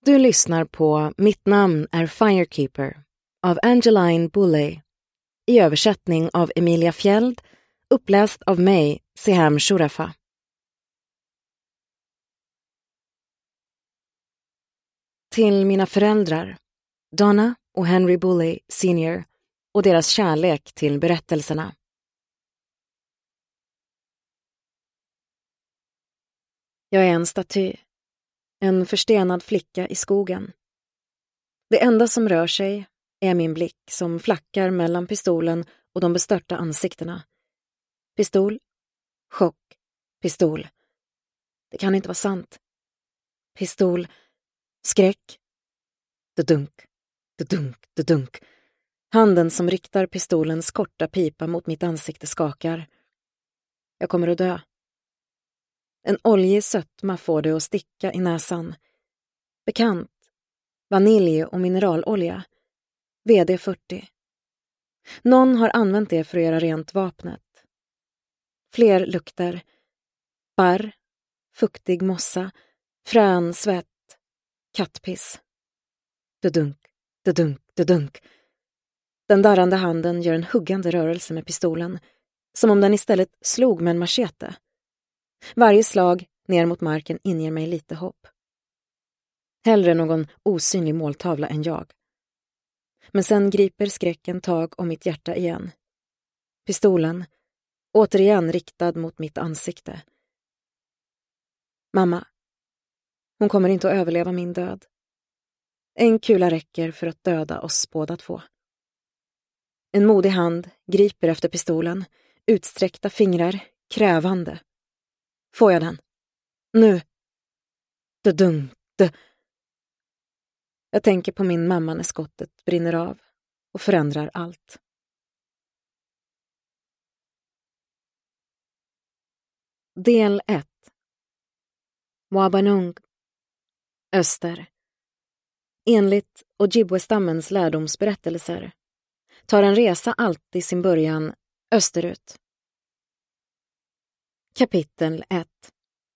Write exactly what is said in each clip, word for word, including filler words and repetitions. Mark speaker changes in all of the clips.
Speaker 1: Du lyssnar på Mitt namn är Firekeeper av Angeline Boulay i översättning av Emilia Fjeld, uppläst av mig, Seham Shurafa. Till mina föräldrar, Donna och Henry Boulay senior, och deras kärlek till berättelserna. Jag är en staty, en förstenad flicka i skogen. Det enda som rör sig är min blick som flackar mellan pistolen och de bestörta ansiktena. Pistol, chock, pistol. Det kan inte vara sant. Pistol, skräck. Dudunk, dudunk, dudunk. Handen som riktar pistolens korta pipa mot mitt ansikte skakar. Jag kommer att dö. En oljig sötma får det att sticka i näsan. Bekant. Vanilj och mineralolja. V D fyrtio. Någon har använt det för att göra rent vapnet. Fler lukter. Barr, fuktig mossa, frän svett, kattpiss. Dudunk, dudunk, dudunk. Den darrande handen gör en huggande rörelse med pistolen, som om den istället slog med en machete. Varje slag ner mot marken inger mig lite hopp. Hellre någon osynlig måltavla än jag. Men sen griper skräcken tag om mitt hjärta igen. Pistolen, återigen riktad mot mitt ansikte. Mamma. Hon kommer inte att överleva min död. En kula räcker för att döda oss båda två. En modig hand griper efter pistolen, utsträckta fingrar, krävande. Får jag den? Nu. Dudung, dö. Jag tänker på min mamma när skottet brinner av och förändrar allt. Del ett. Wabanung. Öster. Enligt Ojibwe-stammens lärdomsberättelser tar en resa alltid sin början österut. Kapitel ett.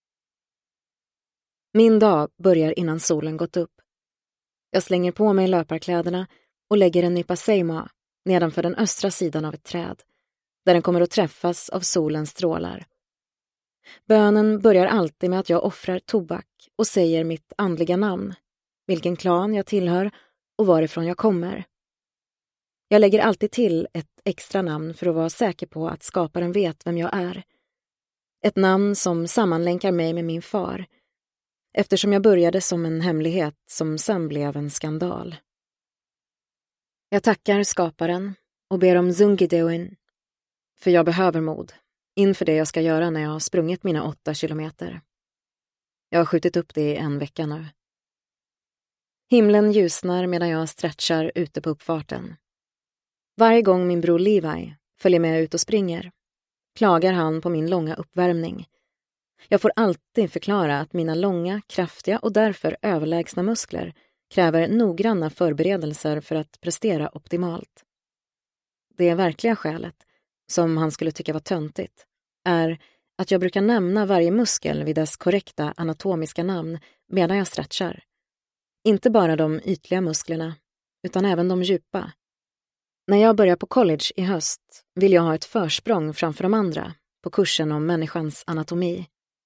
Speaker 1: Min dag börjar innan solen gått upp. Jag slänger på mig löparkläderna och lägger en nypa seima nedanför den östra sidan av ett träd, där den kommer att träffas av solens strålar. Bönen börjar alltid med att jag offrar tobak och säger mitt andliga namn, vilken klan jag tillhör och varifrån jag kommer. Jag lägger alltid till ett extra namn för att vara säker på att skaparen vet vem jag är. Ett namn som sammanlänkar mig med min far, eftersom jag började som en hemlighet som sen blev en skandal. Jag tackar skaparen och ber om Zungideoin, för jag behöver mod inför det jag ska göra när jag har sprungit mina åtta kilometer. Jag har skjutit upp det i en vecka nu. Himlen ljusnar medan jag stretchar ute på uppfarten. Varje gång min bror Levi följer med ut och springer klagar han på min långa uppvärmning. Jag får alltid förklara att mina långa, kraftiga och därför överlägsna muskler kräver noggranna förberedelser för att prestera optimalt. Det verkliga skälet, som han skulle tycka var töntigt, är att jag brukar nämna varje muskel vid dess korrekta anatomiska namn medan jag stretchar. Inte bara de ytliga musklerna, utan även de djupa. När jag börjar på college i höst vill jag ha ett försprång framför de andra på kursen om människans anatomi.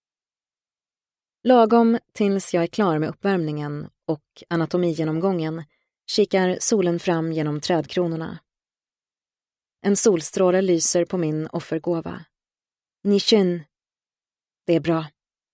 Speaker 1: Lagom tills jag är klar med uppvärmningen och anatomigenomgången kikar solen fram genom trädkronorna. En solstråle lyser på min offergåva. Nishin. Det är bra.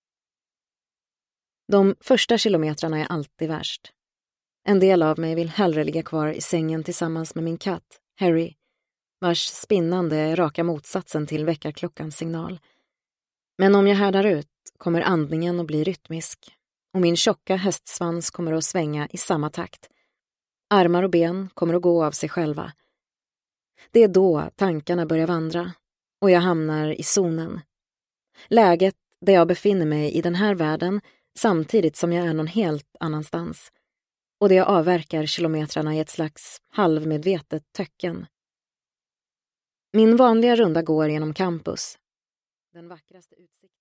Speaker 1: De första kilometrarna är alltid värst. En del av mig vill hellre ligga kvar i sängen tillsammans med min katt, Harry, vars spinnande är raka motsatsen till väckarklockans signal. Men om jag härdar ut kommer andningen att bli rytmisk och min tjocka hästsvans kommer att svänga i samma takt. Armar och ben kommer att gå av sig själva. Det är då tankarna börjar vandra och jag hamnar i zonen. Läget där jag befinner mig i den här världen samtidigt som jag är någon helt annanstans. Och det jag avverkar kilometrarna i ett slags halvmedvetet töcken. Min vanliga runda går genom campus. Den vackraste utsikten.